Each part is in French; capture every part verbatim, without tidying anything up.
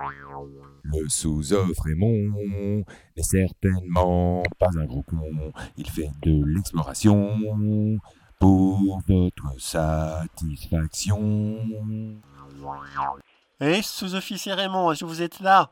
Le sous-offre Raymond n'est certainement pas un gros con. Il fait de l'exploration pour votre satisfaction. Eh, sous-officier Raymond, est-ce que vous êtes là?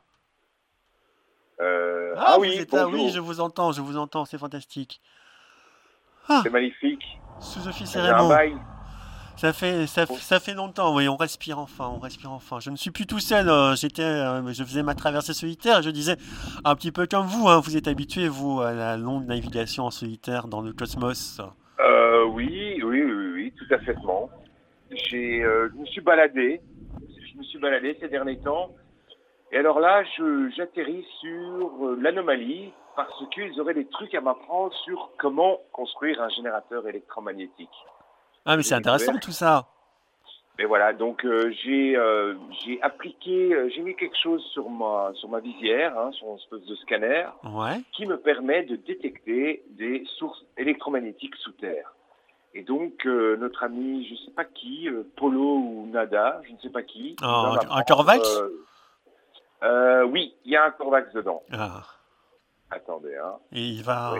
Euh, Ah, ah vous oui, êtes là, bonjour. oui, je vous entends, je vous entends, c'est fantastique. C'est magnifique. Sous-officier J'ai un Raymond, bail. ça fait, ça, f- ça fait longtemps, oui, on respire enfin, on respire enfin. Je ne suis plus tout seul, euh, j'étais, euh, je faisais ma traversée solitaire, je disais, un petit peu comme vous, hein, vous êtes habitué, vous, à la longue navigation en solitaire dans le cosmos. Euh, oui, oui, oui, oui, tout à fait. J'ai, euh, je me suis baladé. Je me suis baladé ces derniers temps. Et alors là, je, j'atterris sur euh, l'anomalie parce qu'ils auraient des trucs à m'apprendre sur comment construire un générateur électromagnétique. Ah, mais J'ai c'est intéressant découvert. tout ça. Mais voilà, donc euh, j'ai euh, j'ai appliqué, euh, j'ai mis quelque chose sur ma sur ma visière, hein, sur une espèce de scanner, Ouais. qui me permet de détecter des sources électromagnétiques sous terre. Et donc euh, notre ami, je ne sais pas qui, euh, Polo ou Nada, je ne sais pas qui, il va Un, un m'apprendre. Corvax Euh, euh, oui, il y a un Corvax dedans. Ah, Attendez, hein. et il Oui. va.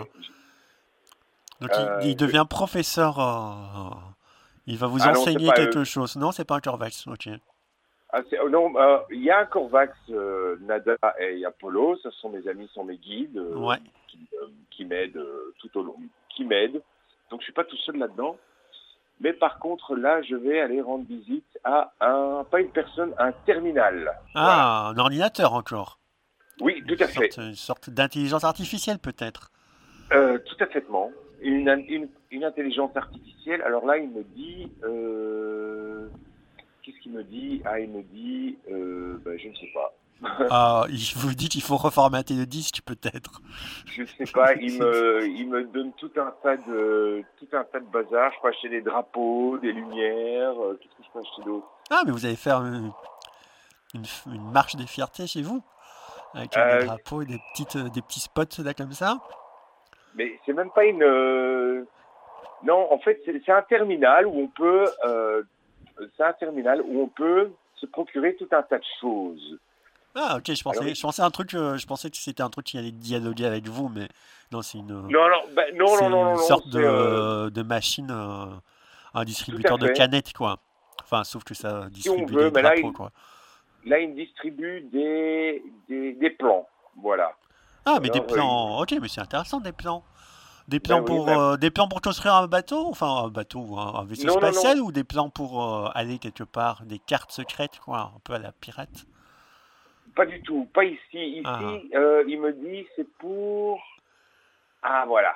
Donc il, Euh, il je- devient professeur. euh, il va vous Ah non, c'est enseigner pas eux. quelque chose. Non, c'est pas un Corvax, ok. Ah, c'est- oh non, euh, il y a un Corvax, euh, Nada et Apollo, ce sont mes amis, sont mes guides, euh, Ouais. qui, euh, qui m'aident euh, tout au long, qui m'aident. Donc je suis pas tout seul là-dedans. Mais par contre, là, je vais aller rendre visite à un, pas une personne, un terminal. Voilà. Ah, un ordinateur encore. Oui, tout Une à fait. sorte, une sorte d'intelligence artificielle peut-être. Euh, tout à fait. Une, une, une intelligence artificielle. Alors là, il me dit, euh, qu'est-ce qu'il me dit? Ah, il me dit, euh, ben, je ne sais pas. Ah, il vous dit qu'il faut reformater le disque peut-être. Je sais pas, il me, il me donne tout un tas de, tout un tas de bazar. Je peux acheter des drapeaux, des lumières. euh, Qu'est-ce que je peux acheter d'autre? Ah, mais vous allez faire une, une, une marche des fiertés chez vous avec euh, des Euh, drapeaux et des petites, euh, des petits spots là comme ça. mais c'est même pas une. euh, Non, en fait, c'est c'est un terminal où on peut. euh, C'est un terminal où on peut se procurer tout un tas de choses. Ah, ok, je pensais, Alors, je pensais un truc, euh, je pensais que c'était un truc qui allait dialoguer avec vous, mais non, c'est une, non, non, ben, non, c'est non, non, non, une non, sorte c'est euh, de, de machine, euh, un tout à distributeur de fait. canettes quoi. Enfin, sauf que ça Si on distribue veut, des mais là, drapeaux il, quoi. là, il distribue des, des, des plans. Voilà. Ah, mais des Alors, euh, il- plans, ok, mais c'est intéressant des plans. Des ben plans oui, pour, ben, euh, des plans pour construire un bateau, enfin un bateau, ou un, un vaisseau non, non, spatial, non, ou des plans pour euh, aller quelque part, des cartes secrètes quoi, un peu à la pirate. pas du tout. Pas ici. Ah, Ici, euh, il me dit, c'est pour. Ah, voilà.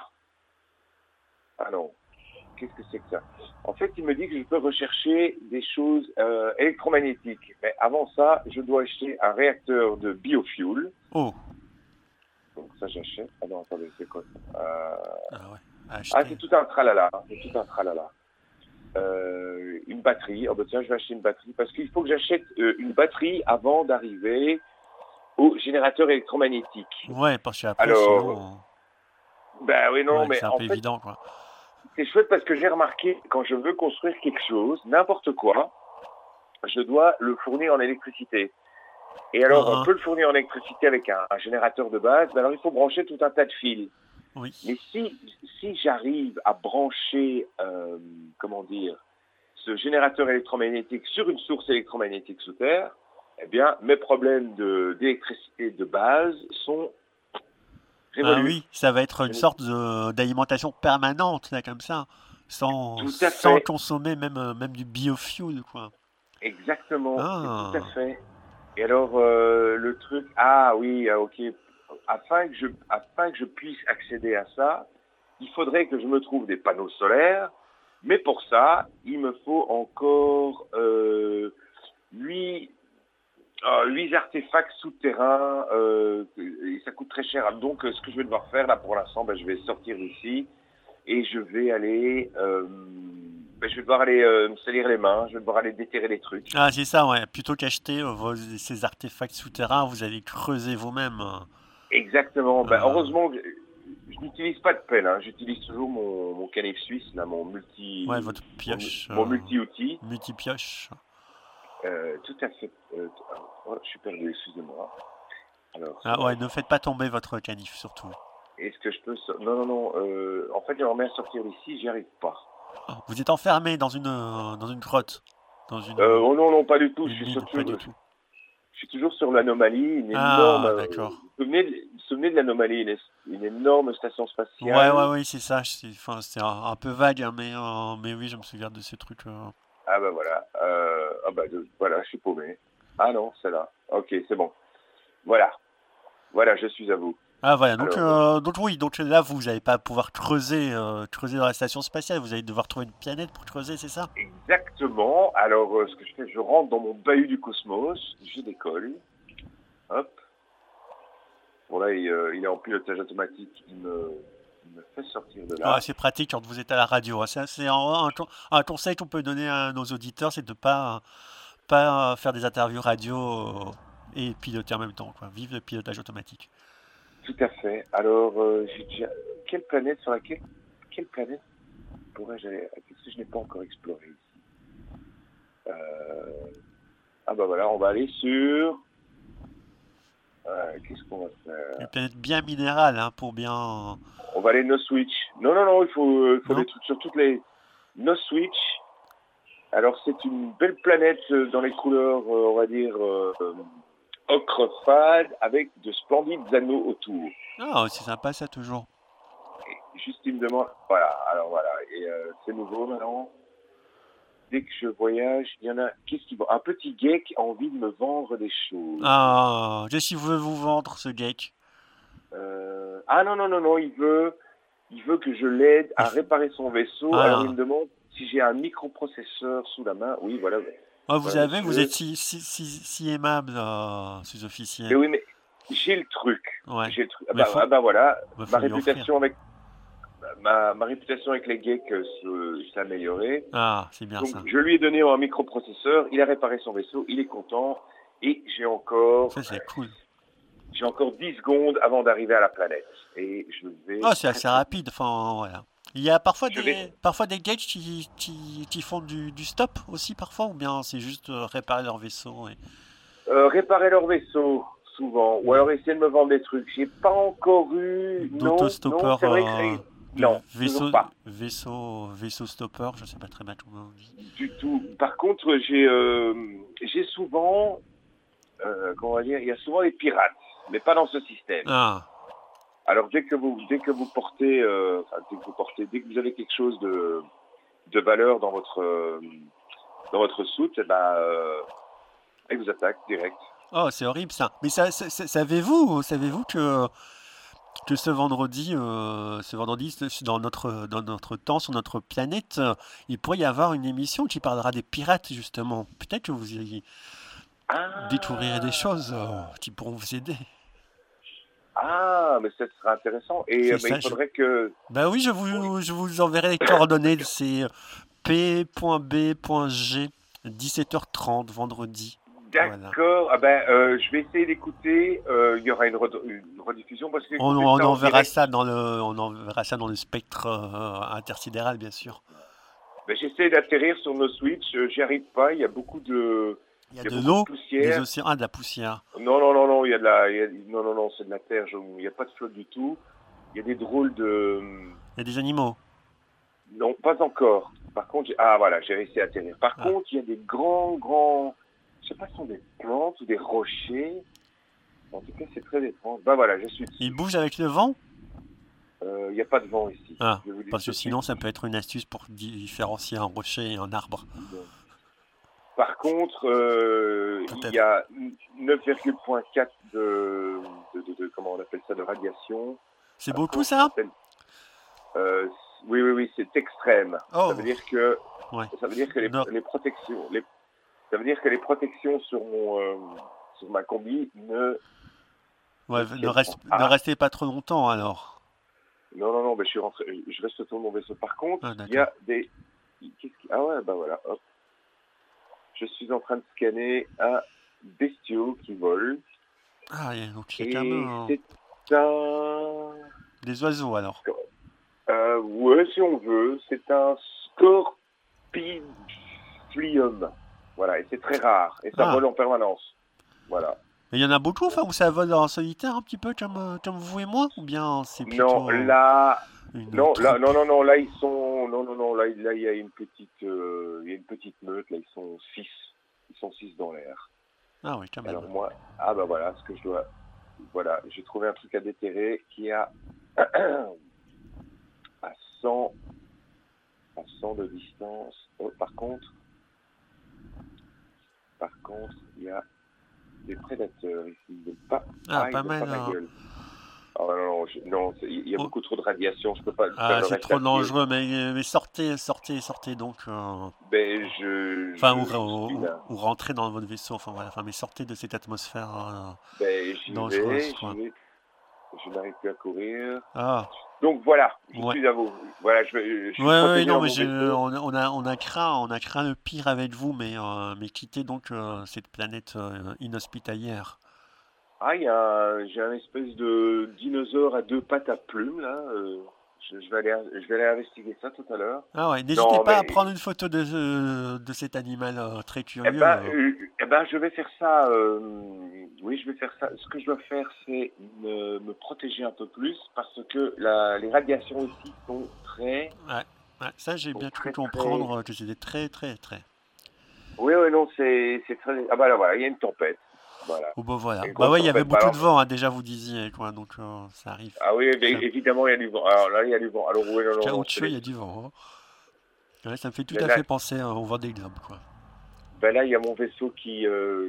Ah non. Qu'est-ce que c'est que ça? En fait, il me dit que je peux rechercher des choses euh, électromagnétiques. Mais avant ça, je dois acheter un réacteur de biofuel. oh, Donc ça, j'achète. Ah non, attendez, c'est quoi ça? euh... ah ouais, Ah, acheter. c'est tout un tralala. hein, C'est tout un tralala. Euh, une batterie. Oh, bah, tiens, je vais acheter une batterie. Parce qu'il faut que j'achète euh, une batterie avant d'arriver au générateur électromagnétique. Ouais, parce qu'après, Alors, sinon, ben oui, euh, non, ouais, mais c'est un en peu fait, évident quoi. c'est chouette parce que j'ai remarqué, quand je veux construire quelque chose, n'importe quoi, je dois le fournir en électricité. Et alors, on Hein, peut le fournir en électricité avec un, un générateur de base, mais alors il faut brancher tout un tas de fils. oui. Mais si, si j'arrive à brancher, euh, comment dire, ce générateur électromagnétique sur une source électromagnétique sous terre, eh bien, mes problèmes de, d'électricité de base sont Ah révolus. oui, ça va être une Je n'ai- sorte de- d'alimentation permanente là comme ça, sans, Tout à sans fait, consommer même, euh, même du biofuel quoi. exactement, c'est tout à Ah, fait. Et alors, euh, le truc, ah oui, ah, ok, afin que, je, afin que je puisse accéder à ça, il faudrait que je me trouve des panneaux solaires, mais pour ça, il me faut encore euh, huit, euh, huit artefacts souterrains, euh, et ça coûte très cher. Donc, euh, ce que je vais devoir faire, là, pour l'instant, ben, je vais sortir d'ici, et je vais aller, euh, ben, je vais devoir aller euh, me salir les mains, je vais devoir aller déterrer les trucs. ah c'est ça, ouais. Plutôt qu'acheter euh, vos- ces artefacts souterrains, vous allez creuser vous-même. hein. Exactement. Ben, Euh, heureusement que je, je n'utilise pas de pelle. Hein. J'utilise toujours mon, mon canif suisse, là, mon ouais, multi, votre mon, pioche, mon euh, multi-outil. multi-pioche. Euh, tout à fait. Euh, oh, je suis perdu, excusez-moi. Alors, Ah euh, ouais, ne faites pas tomber votre canif, surtout. est-ce que je peux... so- Non, non, non. Euh, en fait, j'aimerais bien sortir d'ici, j'y arrive pas. Oh, vous êtes enfermé dans une, euh, dans une grotte, dans une, Euh, oh non, non, pas du tout. Je une suis, mine, sur- pas du tout. je suis toujours sur l'anomalie, une énorme... Ah, euh, d'accord. vous vous souvenez de, vous vous souvenez de l'anomalie, une, une énorme station Ouais, spatiale. ouais, oui, c'est ça. C'est, enfin, c'est un, un peu vague, hein, mais, euh, mais oui, je me souviens de ces trucs. euh. Ah bah voilà. Euh, ah bah de- voilà, je suis paumé. Ah non, c'est là. Ok, c'est bon. Voilà. Voilà, je suis à vous. Ah voilà, donc, Alors, euh, donc oui, donc là, vous n'allez pas pouvoir creuser, euh, creuser dans la station spatiale. Vous allez devoir trouver une planète pour creuser, c'est ça? exactement. Alors, euh, ce que je fais, je rentre dans mon bahut du cosmos, je décolle. Hop. Bon là, il, euh, il est en pilotage automatique, il me, il me fait sortir de là. Ouais, c'est pratique quand vous êtes à la radio, hein. C'est, c'est un, un con- un conseil qu'on peut donner à nos auditeurs, c'est de ne pas, pas faire des interviews radio euh, et piloter en même temps, quoi. Vive le pilotage automatique. Tout à fait. Alors, euh, j'ai déjà... Quelle planète sur laquelle... Quelle planète pourrais-je aller... Qu'est-ce que je n'ai pas encore exploré ici euh... Ah bah voilà, on va aller sur... Euh, qu'est-ce qu'on va faire? Une planète bien minérale, hein, pour bien... On va aller no switch. Non, non, non, il faut, euh, faut Non des trucs sur toutes les... No switch. Alors, c'est une belle planète euh, dans les couleurs, euh, on va dire, euh, euh, ocre fade, avec de splendides anneaux autour. Ah, c'est sympa ça, toujours. Et juste, il me demande... Voilà, alors voilà. Et euh, c'est nouveau maintenant. Dès que je voyage, il y en a... Qu'est-ce qui... Un petit gay qui a envie de me vendre des choses. Ah, je sais veut vous vendre, ce geek. Euh, Ah non, non, non, non, il veut... Il veut que je l'aide à réparer son vaisseau. Ah. Alors, il me demande si j'ai un microprocesseur sous la main. Oui, voilà. Ah, vous Voilà, avez, vous monsieur. êtes si, si, si, si aimable, euh, sous-officier. Mais oui, mais j'ai le truc. Ouais. J'ai le truc. Ah Mais bah, faut- ah bah voilà, Bah, faut ma lui réputation avec ma, ma réputation avec les geeks euh, se- s'est améliorée. Ah, c'est bien Donc ça. je lui ai donné un microprocesseur, il a réparé son vaisseau, il est content et j'ai encore Ça, c'est cool. j'ai encore dix secondes avant d'arriver à la planète et je vais Ah, c'est assez rapide. Enfin, voilà. Il y a parfois Je des, vais- parfois des gages qui, qui, qui font du, du stop aussi, parfois, ou bien c'est juste euh, réparer leur vaisseau. Et... euh, réparer leur vaisseau souvent ou alors essayer de me vendre des trucs. J'ai pas encore eu non, non, D'autostoppeur, c'est vrai que euh, c'est- non, de vaisseau, toujours pas. vaisseau, vaisseau stopper, je sais pas très bien comment on dit. Du tout. Par contre, j'ai euh, j'ai souvent, euh, comment on va dire, il y a souvent des pirates, mais pas dans ce système. Ah, Alors dès que vous dès que vous portez, euh, enfin, dès que vous portez, dès que vous avez quelque chose de de valeur dans votre euh, dans votre soute, eh ben, euh, ils vous attaquent direct. oh, c'est horrible ça. Mais ça, ça- ça- savez-vous, savez-vous que que ce vendredi, euh, ce vendredi, ce- dans notre dans notre temps, sur notre planète, euh, il pourrait y avoir une émission qui parlera des pirates justement. Peut-être que vous y Ah, découvrirez des choses euh, qui pourront vous aider. ah, mais ça sera intéressant. Et C'est euh, mais ça, il je- faudrait que Ben oui, je vous je vous enverrai les coordonnées. C'est p point b point g dix-sept heures trente vendredi. Voilà. d'accord. Ah ben, euh, je vais essayer d'écouter. Euh, il y aura une, red- une rediffusion parce que On, écouter on ça en enverra direct, ça dans le on enverra ça dans le spectre euh, intersidéral, bien sûr. ben, j'essaie d'atterrir sur nos switches, euh, j'y arrive pas, il y a beaucoup de, Il y a il y a de beaucoup l'eau, de des poussière. océans, ah, de la poussière. Non, non, non, non, il y a de la, il y a- non, non, non, c'est de la terre, je- il n'y a pas de flotte du tout. Il y a des drôles de, Il y a des animaux. non, pas encore. Par contre, j'ai- ah voilà, j'ai réussi à atterrir. Par Ah. contre, il y a des grands, grands, je sais pas si ce sont des plantes ou des rochers. En tout cas, c'est très étrange. Ben voilà, je suis dessus. Il bouge avec le vent? Euh, Il n'y a pas de vent ici. Ah, Je vous dis parce tout que de sinon suite. ça peut être une astuce pour différencier un rocher et un arbre. Par contre, euh, il Peut-être. y a neuf virgule quatre de, de, de, de- comment on appelle ça, de radiation. C'est beaucoup ça? Euh, oui, oui, oui, c'est extrême. Oh. Ça veut dire que, Ouais. ça veut dire que les, Non. les protections, les, ça veut dire que les protections sur mon, euh, sur ma combi ne, Ouais, Ok. ne, reste- Ah. ne restez pas trop longtemps alors. non, non, non, mais je suis rentré, je reste autour de mon vaisseau. Par contre, Ah, il y a des, qu'est-ce qui- ah ouais, bah voilà, hop. Je suis en train de scanner un bestiau qui vole. Ah, il y a- donc il y Et a quand même euh, c'est un, des oiseaux alors. euh, ouais, si on veut, c'est un scorpidium. Voilà, et c'est très rare. Et ça Ah. vole en permanence. Voilà. Mais il y en a beaucoup, enfin, où ça vole en solitaire un petit peu comme, euh, comme vous et moi, ou bien c'est plutôt Non, là, une non, là, troupe? non, non, non, là ils sont, non, non, non, là, là il y a une petite, euh, il y a une petite meute. Là, ils sont six, ils sont six dans l'air. Ah oui, quand même. Alors moi, ah bah voilà, ce que je dois, voilà, j'ai trouvé un truc à déterrer qui a à cent, à cent de distance. Oh, par contre, par contre, il y a des prédateurs ici. Ils veulent pas, Ah, ah, ils pas veulent mal, pas ma hein. gueule. Oh non, non, je- non, c'est- il y a Oh. beaucoup trop de radiation, je peux pas faire Ah, le c'est reste trop à pied. dangereux, mais, mais sortez, sortez, sortez donc. euh, Ben, je, Enfin, je, ou, je suis ou, là. ou rentrez dans votre vaisseau, enfin voilà, enfin, mais sortez de cette atmosphère euh, Ben, j'y dangereuse, vais, quoi. j'y vais. Je n'arrive plus à courir. Ah, Donc voilà, je ouais. suis à vous. Voilà, je, je suis Ouais, ouais, protégé non, dans mais mon je, vaisseau. on, a- on a, on a craint, on a craint le pire avec vous, mais, euh, mais quittez donc euh, cette planète euh, inhospitalière. Ah, il y a un, j'ai un espèce de dinosaure à deux pattes à plumes, là. euh, je, je vais aller, je vais aller investiguer ça tout à l'heure. Ah ouais, n'hésitez Non, pas à mais, prendre une photo de, ce- de cet animal euh, très eh curieux. ben, euh. euh, eh ben, je vais faire ça. euh, oui, je vais faire ça. Ce que je dois faire, c'est me, me protéger un peu plus parce que la, les radiations ici sont très, Ouais, ouais, ça j'ai sont bien cru très, très. comprendre euh, que c'était très, très, très. Oui, oui, non, c'est, c'est très. Ah bah là, voilà, il y a une tempête. Voilà, Oh bah voilà. une Bah grosse ouais, il y avait tempête. Bah beaucoup alors, de vent, hein, déjà vous disiez, quoi, donc euh, ça arrive. ah oui, mais Ça, évidemment, il y a du vent. Alors là, il y a du vent. Alors oui, non, non, non, c'est caoutchouc, il y les- a du vent, hein. Ouais, ça me fait tout là, à là, fait penser euh, au Vendée Globe, quoi. ben là, il y a mon vaisseau qui, euh,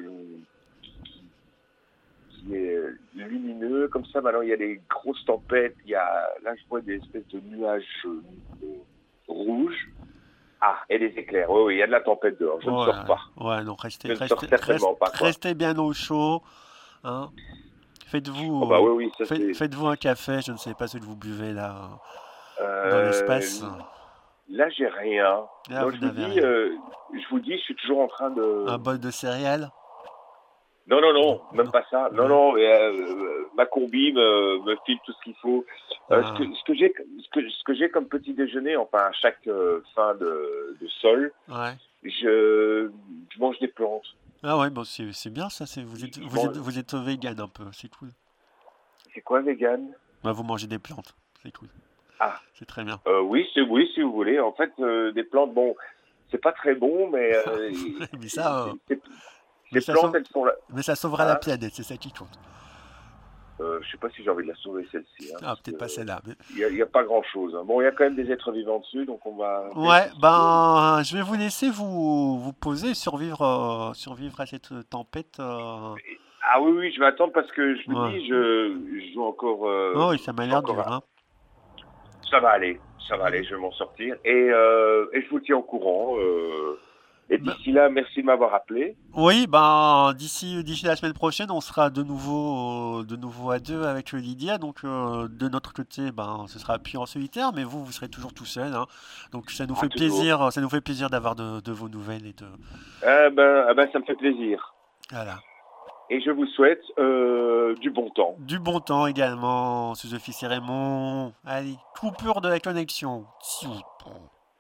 qui est euh, lumineux, comme ça. Maintenant, il y a des grosses tempêtes. Il y a, là, je vois des espèces de nuages euh, rouges. Ah, et des éclairs. Oui, oui, il y a de la tempête dehors. Je ne Ouais, sors pas. ouais, donc restez, Je ne sors restez, certainement restez, pas, quoi. restez bien au chaud, hein. Oh bah Faites-vous, oui, oui, ça faites, c'est. faites-vous un café, je ne sais pas ce que vous buvez là, dans Euh, l'espace. là, j'ai rien. Là, Non, vous je vous n'avez dis, rien. euh, je vous dis, je suis toujours en train de. Un bol de céréales? Non, non, Non, non, même non, pas ça. Non, ouais. non, euh, euh, ma combi me, me file tout ce qu'il faut. Euh, ce Ah, que, ce que j'ai, ce que, ce que j'ai comme petit déjeuner, enfin à chaque euh, fin de, de sol, ouais. je, je mange des plantes. Ah ouais, bon, c'est, c'est bien ça, c'est, vous Je, êtes, je vous êtes, mange. vous êtes vegan un peu, c'est cool. C'est quoi vegan? Bah, vous mangez des plantes, c'est cool, Ah, c'est très bien. euh, oui, c'est oui, si vous voulez. En fait, euh, des plantes, bon, c'est pas très bon, mais euh, Mais c'est- ça, euh, c'est- mais ces ça plantes, sauve, elles sont là. mais ça sauvera la Hein? planète, c'est ça qui compte. Euh, je sais pas si j'ai envie de la sauver celle-ci, hein, Ah, parce peut-être pas que celle-là. Mais... il y a, il y a pas grand-chose. Hein. Bon, il y a quand même des êtres vivants dessus, donc on va. Ouais, ben, je vais vous laisser vous, vous poser, survivre, euh, survivre à cette tempête. euh. Ah oui, oui, je vais attendre parce que je vous Ouais. dis, je, je joue encore. Euh, Oh oui, ça m'a j'ai l'air encore dur, un- hein. Ça va aller, ça va aller, je vais m'en sortir. Et, euh, et je vous tiens au courant. euh, et Ben, d'ici là, merci de m'avoir appelé. oui, ben, d'ici, d'ici la semaine prochaine, on sera de nouveau, euh, de nouveau à deux avec Lydia. Donc, euh, de notre côté, ben, ce sera appuyé en solitaire, mais vous, vous serez toujours tout seul, hein. Donc, ça nous Ah, fait toujours. plaisir, ça nous fait plaisir d'avoir de, de vos nouvelles et de, Eh ben, eh ben, ça me fait plaisir. voilà. Et je vous souhaite euh, du bon temps. Du bon temps également, sous-officier Raymond. Allez, coupure de la connexion. Tchou.